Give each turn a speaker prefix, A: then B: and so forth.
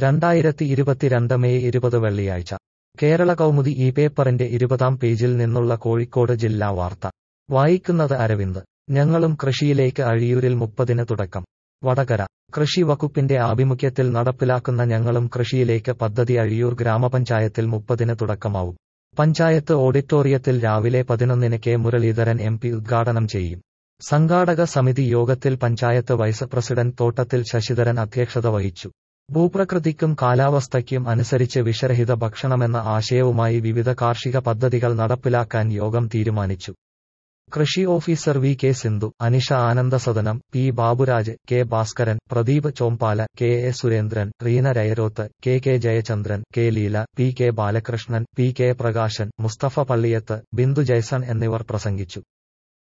A: 2022 May 20 വെള്ളിയാഴ്ച കേരള കൗമുദി ഈ പേപ്പറിന്റെ 20-ാം പേജിൽ നിന്നുള്ള കോഴിക്കോട് ജില്ലാ വാർത്ത വായിക്കുന്നത് അരവിന്ദ്. ഞങ്ങളും കൃഷിയിലേക്ക് അഴിയൂരിൽ 30-ന് തുടക്കം. വടകര കൃഷി വകുപ്പിന്റെ ആഭിമുഖ്യത്തിൽ നടപ്പിലാക്കുന്ന ഞങ്ങളും കൃഷിയിലേക്ക് പദ്ധതി അഴിയൂർ ഗ്രാമപഞ്ചായത്തിൽ 30-ന് തുടക്കമാവും. പഞ്ചായത്ത് ഓഡിറ്റോറിയത്തിൽ രാവിലെ 11-ന് കെ മുരളീധരൻ MP ഉദ്ഘാടനം ചെയ്യും. സംഘാടക സമിതി യോഗത്തിൽ പഞ്ചായത്ത് വൈസ് പ്രസിഡന്റ് തോട്ടത്തിൽ ശശിധരൻ അധ്യക്ഷത വഹിച്ചു. ഭൂപ്രകൃതിക്കും കാലാവസ്ഥയ്ക്കും അനുസരിച്ച് വിഷരഹിത ഭക്ഷണമെന്ന ആശയവുമായി വിവിധ കാർഷിക പദ്ധതികൾ നടപ്പിലാക്കാൻ യോഗം തീരുമാനിച്ചു. കൃഷി officer VK Sindhu, Anisha Anandasadanam, P Baburaj, K Bhaskaran, Pradeep Chombala, KA Surendran, Reena Rayaroth, KK Jayachandran, K Leela, PK Balakrishnan, PK Prakashan, Mustafa Palliyath, Bindu Jaison എന്നിവർ പ്രസംഗിച്ചു.